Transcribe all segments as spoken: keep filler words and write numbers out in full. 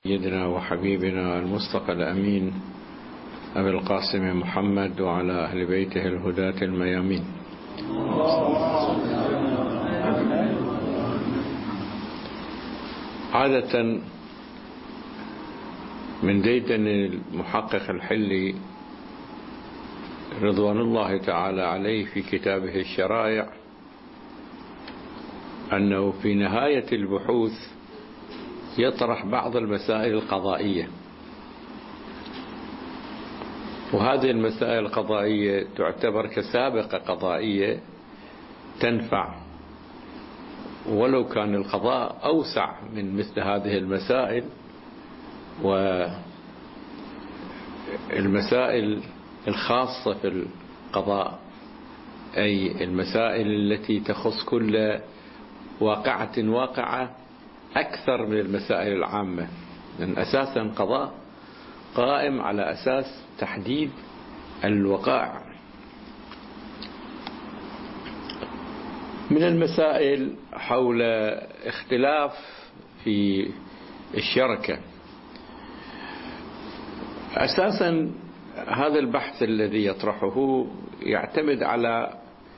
سيدنا وحبيبنا المصطفى الأمين أبي القاسم محمد وعلى أهل بيته الهداة الميامين. عادة من ديدن المحقق الحلي رضوان الله تعالى عليه في كتابه الشرائع أنه في نهاية البحوث يطرح بعض المسائل القضائية، وهذه المسائل القضائية تعتبر كسابقة قضائية تنفع، ولو كان القضاء أوسع من مثل هذه المسائل. والمسائل الخاصة في القضاء أي المسائل التي تخص كل واقعة واقعة أكثر من المسائل العامة، لأن أساسا القضاء قائم على أساس تحديد الوقائع. من المسائل حول اختلاف في الشركة، أساسا هذا البحث الذي يطرحه يعتمد على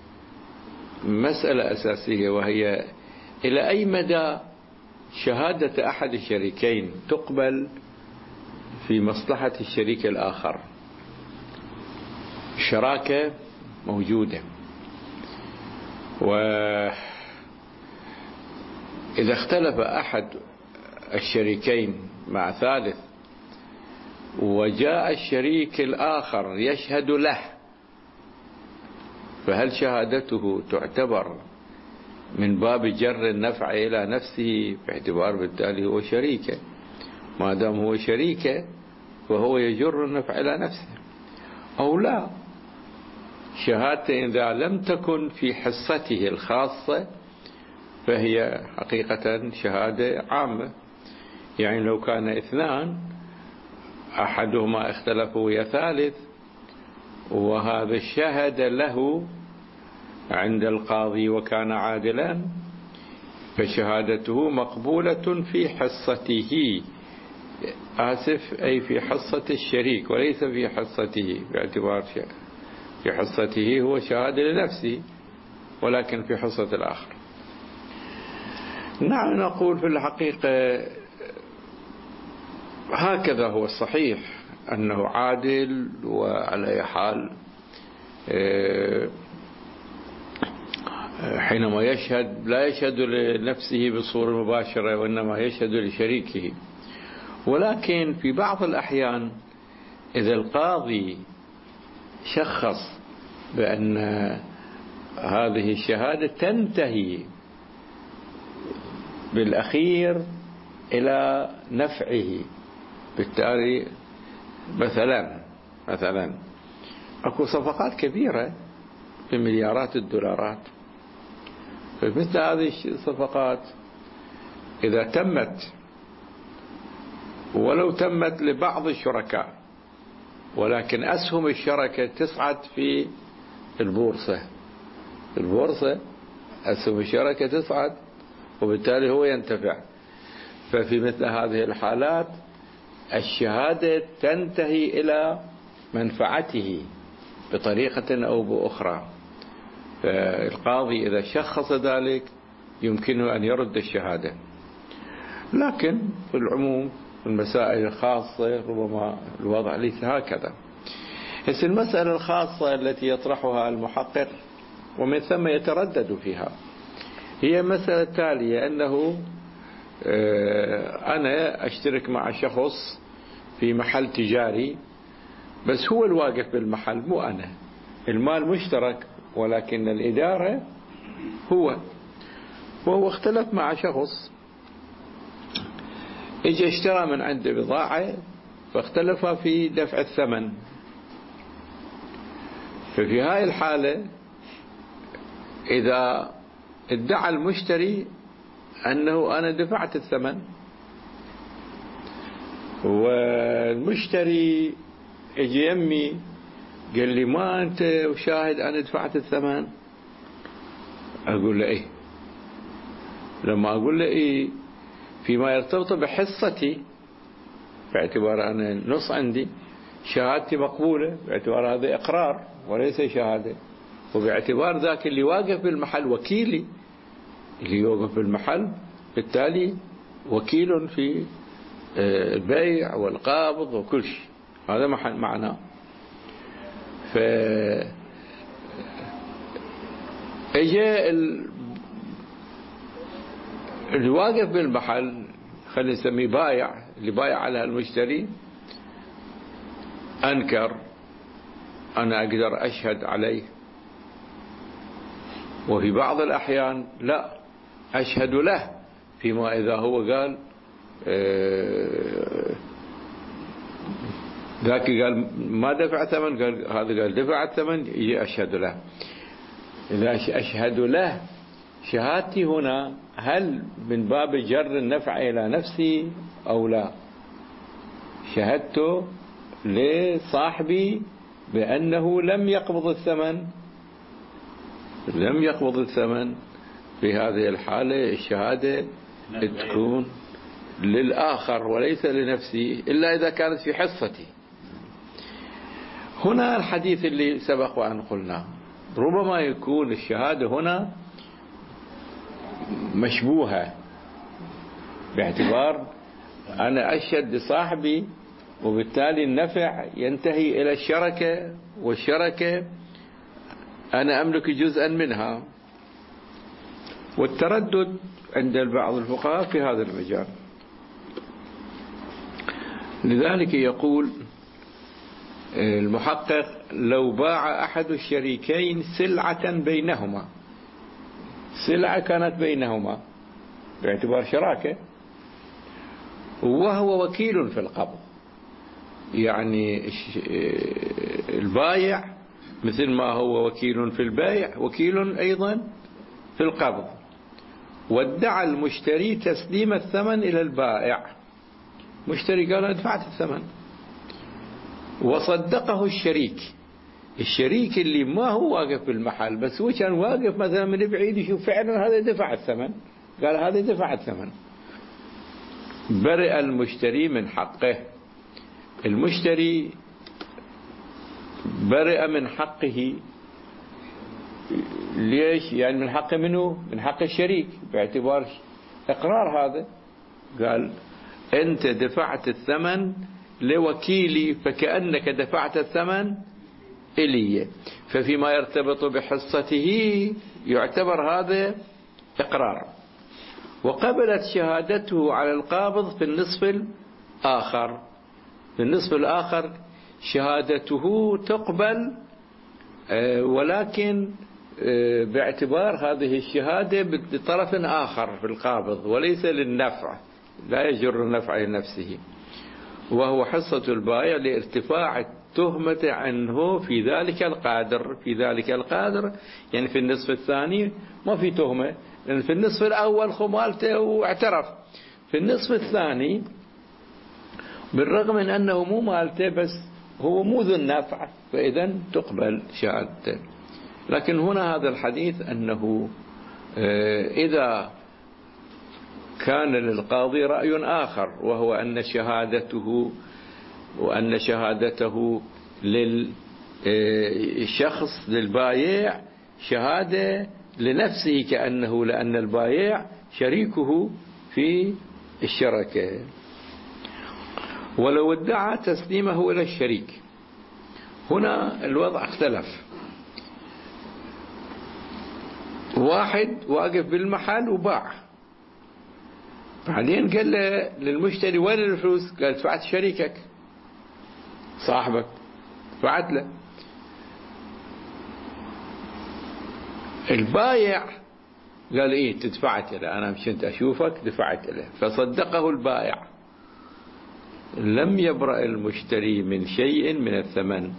مسألة أساسية، وهي إلى أي مدى شهادة أحد الشريكين تقبل في مصلحة الشريك الآخر. الشراكة موجودة، وإذا اختلف أحد الشريكين مع ثالث وجاء الشريك الآخر يشهد له، فهل شهادته تعتبر من باب جر النفع إلى نفسه، باعتبار بالتالي هو شريكه؟ ما دام هو شريكه فهو يجر النفع إلى نفسه، أو لا؟ شهادته إذا لم تكن في حصته الخاصة فهي حقيقة شهادة عامة. يعني لو كان اثنان أحدهما اختلفوا ويا ثالث، وهذا الشهد له عند القاضي وكان عادلا، فشهادته مقبولة في حصته، آسف أي في حصة الشريك وليس في حصته، باعتبار في حصته هو شهادة لنفسه ولكن في حصة الآخر. نعم، نقول في الحقيقة هكذا هو الصحيح، أنه عادل، وعلى أي حال حينما يشهد لا يشهد لنفسه بصورة مباشرة وإنما يشهد لشريكه. ولكن في بعض الأحيان إذا القاضي شخص بأن هذه الشهادة تنتهي بالأخير إلى نفعه، بالتالي مثلا مثلا أكو صفقات كبيرة بمليارات الدولارات، فمثل هذه الصفقات إذا تمت ولو تمت لبعض الشركاء، ولكن أسهم الشركة تصعد في البورصة، البورصة أسهم الشركة تصعد وبالتالي هو ينتفع، ففي مثل هذه الحالات الشهادة تنتهي إلى منفعته بطريقة أو بأخرى. فالقاضي إذا شخص ذلك يمكنه أن يرد الشهادة، لكن في العموم في المسائل الخاصة ربما الوضع ليس هكذا. بس المسألة الخاصة التي يطرحها المحقق ومن ثم يتردد فيها هي مسألة التالية، أنه أنا أشترك مع شخص في محل تجاري، بس هو الواقف بالمحل مو أنا، المال مشترك ولكن الإدارة هو، وهو اختلف مع شخص اجى اشترى من عنده بضاعة فاختلف في دفع الثمن. ففي هاي الحالة إذا ادعى المشتري أنه أنا دفعت الثمن، والمشتري اجى يمي قال لي ما أنت وشاهد أنا دفعت الثمن، أقول له إيه؟ لما أقول له إيه فيما يرتبط بحصتي باعتبار أنا نص عندي، شهادتي مقبولة باعتبار هذا إقرار وليس شهادة، وباعتبار ذاك اللي واقف بالمحل وكيلي، اللي يوقف بالمحل بالتالي وكيل في البيع والقابض وكل شيء، هذا معناه. ف اجى اللي واقف بالمحل، خلينا نسميه بايع، اللي بايع على المشتري، أنكر، أنا أقدر أشهد عليه. وفي بعض الأحيان لا أشهد له، فيما إذا هو قال ذاك قال ما دفع ثمن، قال هذا قال دفع الثمن، يجي أشهد له. إذا أشهد له، شهادتي هنا هل من باب جر النفع إلى نفسي أو لا؟ شهدت لصاحبي بأنه لم يقبض الثمن، لم يقبض الثمن. في هذه الحالة الشهادة تكون للآخر وليس لنفسي، إلا إذا كانت في حصتي. هنا الحديث اللي سبق وأن قلناه، ربما يكون الشهادة هنا مشبوهة، باعتبار أنا أشهد لصاحبي وبالتالي النفع ينتهي إلى الشركة، والشركة أنا أملك جزءا منها، والتردد عند بعض الفقهاء في هذا المجال. لذلك يقول المحقق: لو باع أحد الشريكين سلعة بينهما، سلعة كانت بينهما باعتبار شراكة، وهو وكيل في القبض، يعني البايع مثل ما هو وكيل في البيع وكيل أيضا في القبض، وادعى المشتري تسليم الثمن إلى البائع، مشتري قال دفعت الثمن، وصدقه الشريك، الشريك اللي ما هو واقف بالمحل بس هو كان واقف مثلا من بعيد يشوف فعلا هذا دفع الثمن، قال هذا دفع الثمن، برئ المشتري من حقه. المشتري برئ من حقه، ليش؟ يعني من حق منه؟ من حق الشريك، باعتبار إقرار هذا، قال أنت دفعت الثمن لوكيلي فكأنك دفعت الثمن إلي، ففيما يرتبط بحصته يعتبر هذا إقرار. وقبلت شهادته على القابض في النصف الآخر، في النصف الآخر شهادته تقبل، ولكن باعتبار هذه الشهادة بطرف آخر في القابض وليس للنفع، لا يجر النفع لنفسه، وهو حصة البائع لارتفاع التهمة عنه في ذلك القادر. في ذلك القادر يعني في النصف الثاني ما في تهمة، لأن في النصف الأول خمالته واعترف، في النصف الثاني بالرغم من أنه مو مالته بس هو مو ذو النفع، فإذا تقبل شهادته. لكن هنا هذا الحديث أنه إذا كان للقاضي رأي آخر، وهو أن شهادته وأن شهادته للشخص للبايع شهادة لنفسه كأنه، لأن البايع شريكه في الشركة، ولو ادعى تسليمه إلى الشريك. هنا الوضع اختلف، واحد واقف بالمحل وباع، بعدين قال له للمشتري وين الفلوس؟ قال دفعت شريكك صاحبك، دفعت له. البايع قال ايه تدفعت له، انا مشيت اشوفك دفعت له، فصدقه البائع. لم يبرأ المشتري من شيء من الثمن،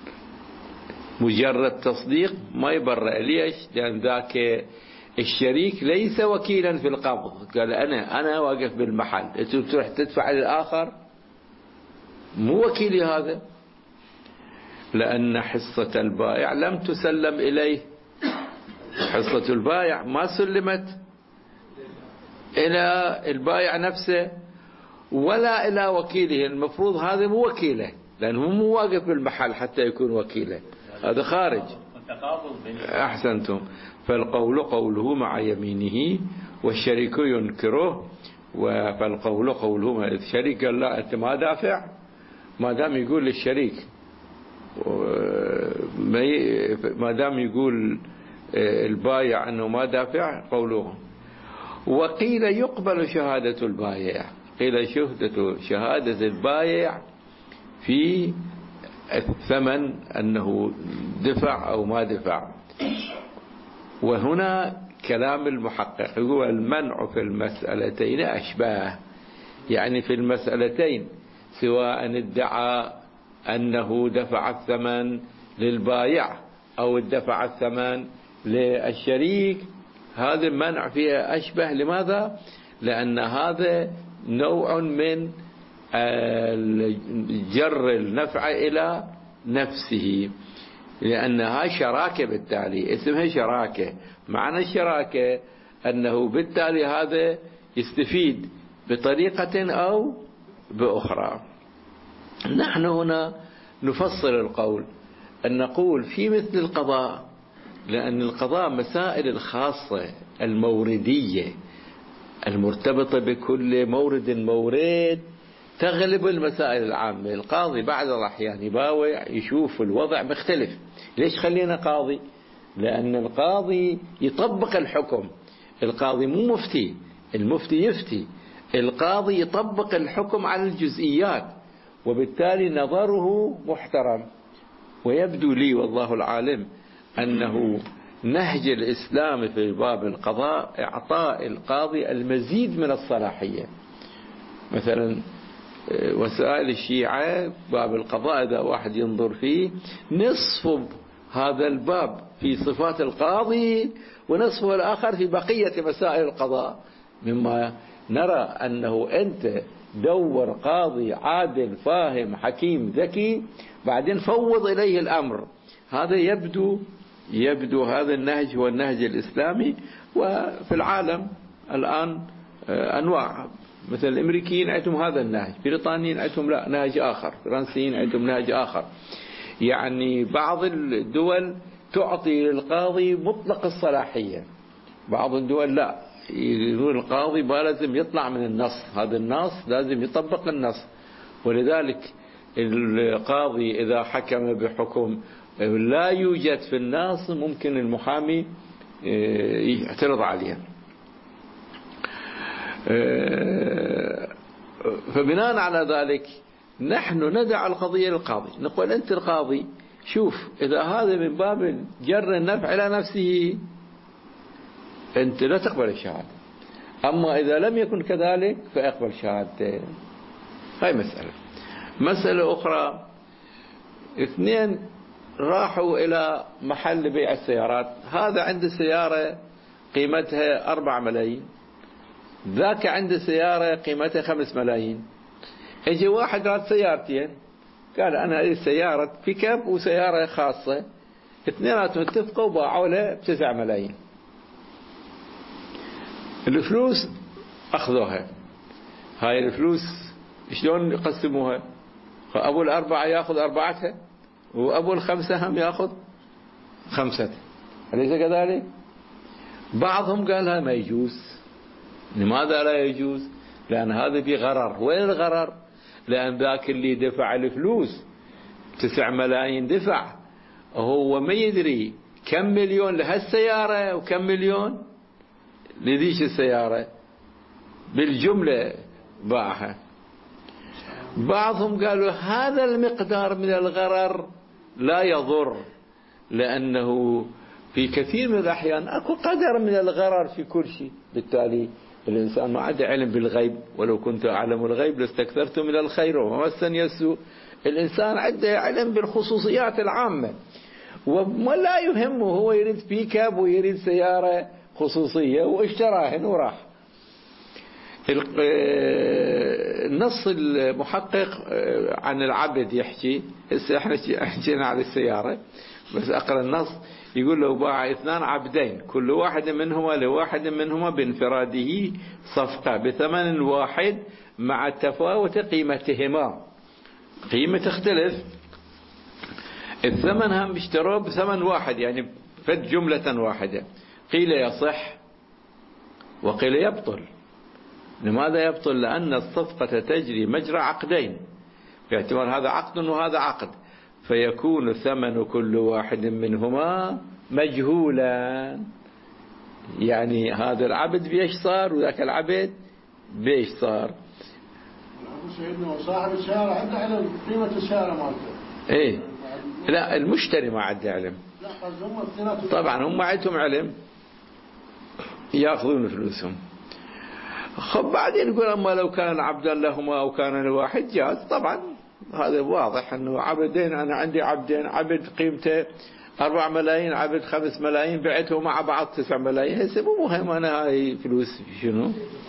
مجرد تصديق ما يبرأ. ليش؟ لأن ذاك الشريك ليس وكيلا في القبض، قال أنا أنا واقف بالمحل، أنت تروح تدفع للآخر، مو وكيلي هذا، لأن حصة البائع لم تسلم إليه، حصة البائع ما سلمت إلى البائع نفسه، ولا إلى وكيله. المفروض هذا مو وكيله، لأنه مو واقف بالمحل حتى يكون وكيله، هذا خارج. أحسنتم. فالقول قوله مع يمينه والشريك ينكره. فالقول قوله مع الشريك، قال لا أنت ما دافع، ما دام يقول للشريك، ما دام يقول البايع أنه ما دافع قوله. وقيل يقبل شهادة البايع، قيل شهادة شهادة البايع في الثمن أنه دفع أو ما دفع. وهنا كلام المحقق هو المنع في المسألتين أشباه، يعني في المسألتين سواء ادعى أنه دفع الثمن للبايع أو دفع الثمن للشريك، هذا المنع فيها أشبه. لماذا؟ لأن هذا نوع من جر النفع إلى نفسه، لأنها شراكة، بالتالي اسمها شراكة. معنى الشراكة أنه بالتالي هذا يستفيد بطريقة أو بأخرى. نحن هنا نفصل القول أن نقول في مثل القضاء، لأن القضاء مسائل الخاصة الموردية المرتبطة بكل مورد مورد تغلب المسائل العامة. القاضي بعض الأحيان يباوع يشوف الوضع مختلف. ليش خلينا قاضي؟ لأن القاضي يطبق الحكم. القاضي مو مفتي، المفتي يفتي، القاضي يطبق الحكم على الجزئيات، وبالتالي نظره محترم. ويبدو لي والله العالم أنه نهج الإسلام في باب القضاء إعطاء القاضي المزيد من الصلاحية. مثلا وسائل الشيعة باب القضاء إذا واحد ينظر فيه، نصف هذا الباب في صفات القاضي ونصفه الآخر في بقية مسائل القضاء، مما نرى أنه أنت دور قاضي عادل فاهم حكيم ذكي، بعدين فوض إليه الأمر. هذا يبدو يبدو هذا النهج هو النهج الإسلامي. وفي العالم الآن أنواع، مثل الأمريكيين عندهم هذا النهج، بريطانيين عندهم لا نهج آخر، فرنسيين عندهم نهج آخر. يعني بعض الدول تعطي للقاضي مطلق الصلاحية، بعض الدول لا، يقول القاضي ما لازم يطلع من النص، هذا النص لازم يطبق النص. ولذلك القاضي إذا حكم بحكم لا يوجد في النص ممكن المحامي يعترض عليه. فبناء على ذلك نحن ندع القضية للقاضي، نقول أنت القاضي شوف إذا هذا من باب جر النفع إلى نفسه أنت لا تقبل الشهادة، أما إذا لم يكن كذلك فأقبل شهادتين. هاي مسألة. مسألة أخرى، اثنين راحوا إلى محل بيع السيارات، هذا عنده سيارة قيمتها أربع ملايين، ذاك عنده سيارة قيمتها خمس ملايين. اجي واحد قال سيارتين، قال أنا هذه سيارة بيكاب وسيارة خاصة، اثنيناتهم اتفقوا وباعوا له بتسع ملايين. الفلوس أخذوها، هاي الفلوس شلون يقسموها؟ أبو الأربعة يأخذ أربعتها وأبو الخمسة هم يأخذ خمسة، أليس كذلك؟ بعضهم قال هذا ما يجوز. لماذا لا يجوز؟ لأن هذا في غرر. وين الغرر؟ لأن ذاك اللي دفع الفلوس تسع ملايين دفع، هو ما يدري كم مليون لهالسيارة وكم مليون لذيش السيارة، بالجملة باعها. بعضهم قالوا هذا المقدار من الغرر لا يضر، لأنه في كثير من الأحيان أكو قدر من الغرر في كل شيء. بالتالي الإنسان ما عنده علم بالغيب، ولو كنت أعلم الغيب لاستكثرت من الخير وما مسني السوء. الإنسان عنده علم بالخصوصيات العامة، ولا يهمه، هو يريد بيكاب ويريد سيارة خصوصية واشتراهن وراح. النص المحقق عن العبد يحكي، هسه احنا حكينا عن السيارة، بس أقرأ النص يقول لو باع اثنان عبدين كل واحد منهما لواحد منهما بانفراده صفقة بثمن واحد مع تفاوت قيمتهما. قيمة تختلف، الثمن هم اشتروه بثمن واحد يعني فد جملة واحدة، قيل يصح وقيل يبطل. لماذا يبطل؟ لأن الصفقة تجري مجرى عقدين، باعتبار هذا عقد وهذا عقد، فيكون ثمن كل واحد منهما مجهولا. يعني هذا العبد بيش صار وذاك العبد بيش صار. سيدنا صاحب السيارة عنده علم قيمة السيارة مالته. ايه لا المشتري ما عنده علم. لا طبعا هم عندهم علم ياخذون فلوسهم. خب بعدين يقول اما لو كان عبدا لهما او كان لواحد جاز. طبعا هذا واضح انه عبدين، انا عندي عبدين، عبد قيمته أربع ملايين، عبد خمس ملايين، بعتهم مع بعض تسع ملايين، هسه مو مهم انا هاي فلوس شنو.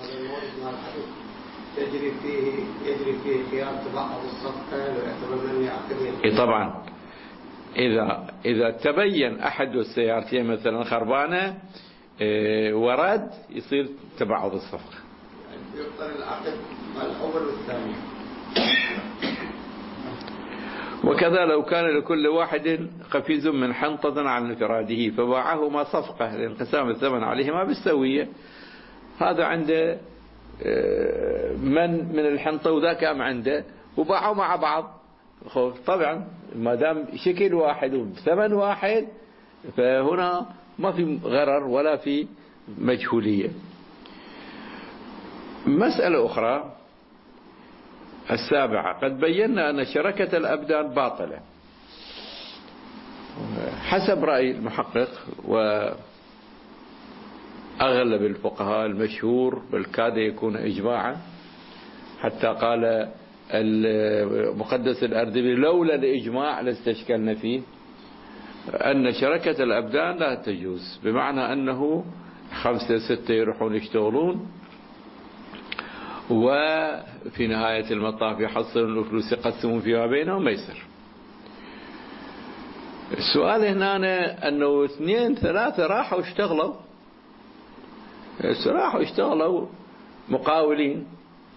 يجري فيه يجري فيه خيار تبعض الصفقة ويعتبر من يعتبر. اي طبعا اذا اذا تبين احد السيارتين مثلا خربانه اه ورد يصير تبعض الصفقة. يبطل العقد الأول والثاني. وكذا لو كان لكل واحد قفيز من حنطة عن انفراده فباعهما صفقة لانقسام الثمن عليهما بالسوية، هذا عنده من من الحنطة وذاك أم عنده وباعوا مع بعض. طبعا ما دام شكل واحد وثمن واحد فهنا ما في غرر ولا في مجهولية. مسألة أخرى السابعة، قد بينا أن شركة الأبدان باطلة حسب رأي المحقق وأغلب الفقهاء المشهور، بل كاد يكون إجماعا، حتى قال المقدس الأردبيلي لولا الإجماع لاستشكلنا فيه، أن شركة الأبدان لا تجوز، بمعنى أنه خمسة ستة يروحون يشتغلون وفي نهاية المطاف يحصلون الفلوس يقسمون فيها بينهم ما يصير. السؤال هنا أنه اثنين ثلاثة راحوا اشتغلوا راحوا اشتغلوا مقاولين،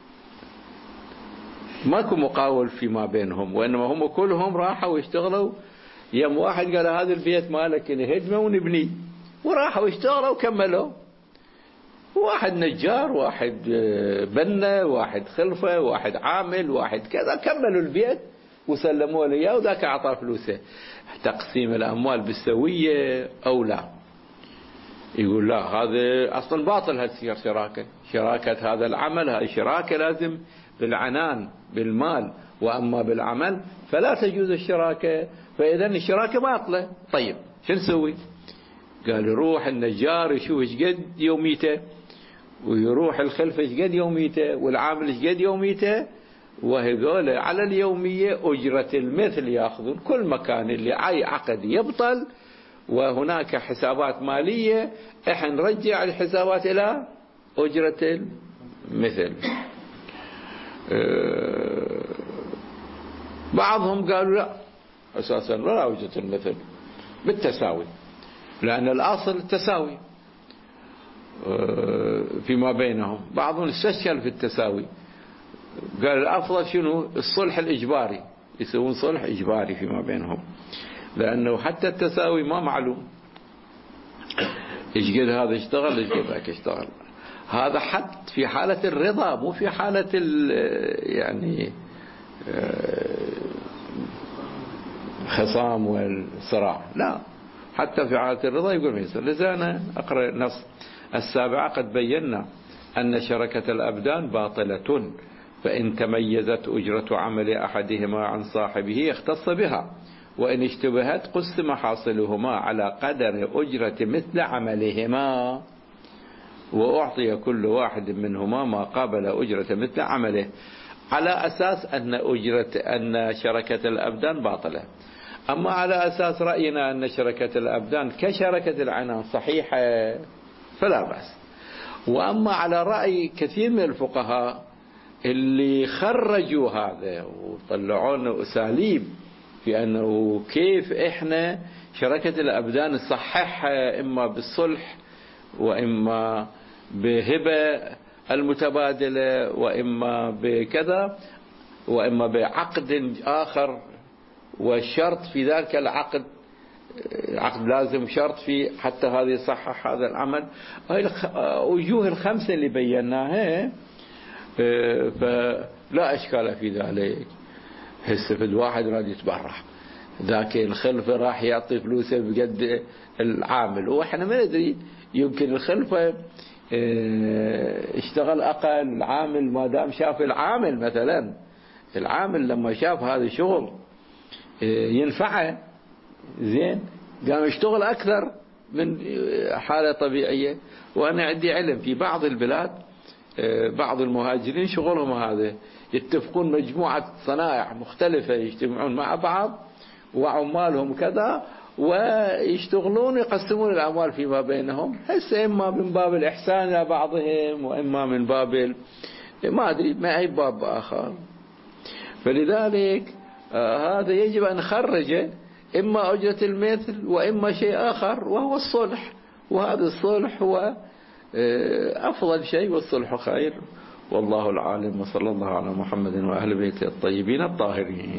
ماكو مقاول فيما بينهم، وإنما هم كلهم راحوا يشتغلوا. يوم واحد قال هذا البيت مالك نهدمه ونبنيه، وراحوا اشتغلوا وكملوا. واحد نجار، واحد بنا، واحد خلفة، واحد عامل، واحد كذا، كملوا البيت وسلموا له اياه وذاك اعطاه فلوسه. تقسيم الاموال بالسوية او لا؟ يقول لا، هذا اصلا باطل، هذه شراكة شراكة هذا العمل، هذه شراكة لازم بالعنان بالمال، واما بالعمل فلا تجوز الشراكة، فاذا الشراكة باطلة. طيب شو نسوي؟ قال يروح النجار يشوف ايش قد يوميته، ويروح الخلفة ايش قد يوميته، والعامل ايش قد يوميته، وهذول على اليومية أجرة المثل يأخذون. كل مكان اللي أي عقد يبطل وهناك حسابات مالية احنا نرجع الحسابات إلى أجرة المثل. بعضهم قالوا لا، أساسا لا أجرة المثل بالتساوي، لأن الأصل التساوي فيما بينهم. بعضهم استشكل في التساوي، قال الأفضل شنو؟ الصلح الإجباري، يسوون صلح إجباري فيما بينهم، لأنه حتى التساوي ما معلوم إيش قد هذا اشتغل إيش قد ذاك اشتغل. هذا حتى في حالة الرضا، مو في حالة يعني خصام والصراع، لا، حتى في حالة الرضا يقول ما يصير. لذا أنا أقرأ النص. السابعة، قد بينا أن شركة الأبدان باطلة، فإن تميزت أجرة عمل أحدهما عن صاحبه اختص بها، وإن اشتبهت قسم حاصلهما على قدر أجرة مثل عملهما، وأعطي كل واحد منهما ما قابل أجرة مثل عمله، على أساس أن أجرة أن شركة الأبدان باطلة. أما على أساس رأينا أن شركة الأبدان كشركة العنان صحيحة فلا بأس. وأما على رأي كثير من الفقهاء اللي خرجوا هذا وطلعون أساليب في أنه كيف إحنا شركة الأبدان نصححها إما بالصلح وإما بهبة المتبادلة وإما بكذا وإما بعقد آخر، والشرط في ذلك العقد عقد لازم شرط فيه حتى هذا يصحح هذا العمل. هاي الوجوه الخمسة اللي بيناها فلا إشكال في ذلك. هسه فد واحد راد يتبرع، ذاك الخلفة راح يعطي فلوسه بقد العامل، وإحنا ما ندري يمكن الخلفة اشتغل أقل العامل، ما دام شاف العامل مثلا العامل لما شاف هذا الشغل ينفعه زين قام يشتغل أكثر من حالة طبيعية. وأنا عندي علم في بعض البلاد بعض المهاجرين شغلهم هذا، يتفقون مجموعة صنائع مختلفة يجتمعون مع بعض وعمالهم كذا ويشتغلون يقسمون الأموال فيما بينهم، هسه إما من باب الإحسان إلى بعضهم وإما من باب ما أدري ما أي باب آخر. فلذلك آه هذا يجب أن نخرجه إما أجرة المثل وإما شيء آخر وهو الصلح، وهذا الصلح هو آه أفضل شيء والصلح خير، والله العالم. وصلى الله على محمد وأهل بيته الطيبين الطاهرين.